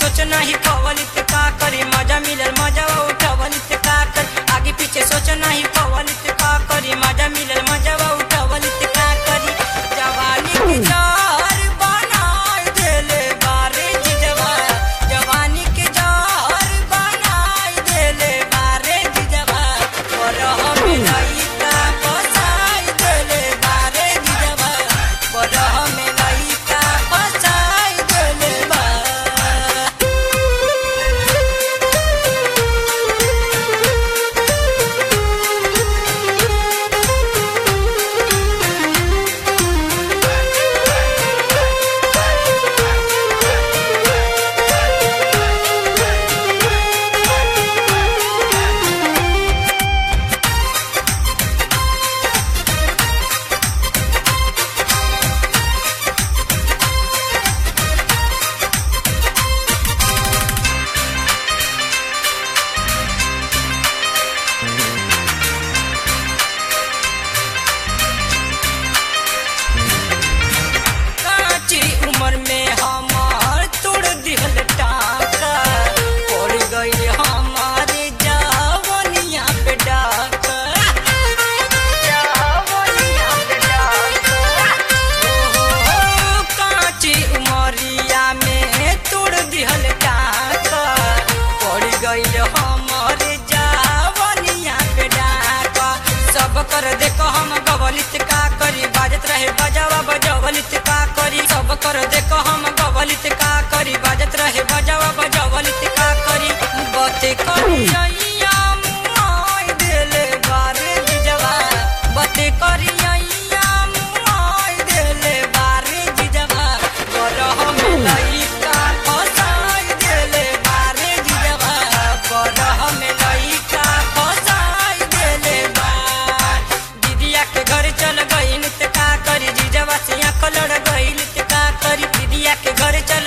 सोच नहीं पवली ते का करी मजा मिलल मजा उठवली ते का कर आगे पीछे सोच नहीं पवली ते का करी मजा मिलल मजा उठवली ते का करी जवानी के जार बनाए देले बारे जिजवा जवानी के जार बनाए देले बारे जिजवा और हमें लइका फसाई देले बारे जिजवा और हमें लइका फसाई देले बा उम्र में हमार तोड़ दिहल टाका पड़ गई हमारे जवानिया पे डाका जवानिया पे डाका कांची उमरिया में तोड़ दिहल टाका पड़ गई हमारे जवानिया पे डाका सब कर देखो हम गवलित का करी बाजत रहे बजावा बजावलित का करी सब कर देखो हम गवलित का करी बाजत रहे बजावा बजावलित का करी बते करिया मुआई देले बारे जिजवा बते करिया मुआई देले बारे जिजवा और हमें लइका फसाई देले बारे जिजवा और हमें लइका फसाई देले बा दीदिया के घर चल गई नित का करी जिजवा से आँख लड़ गई नित का करी दीदिया के घर चल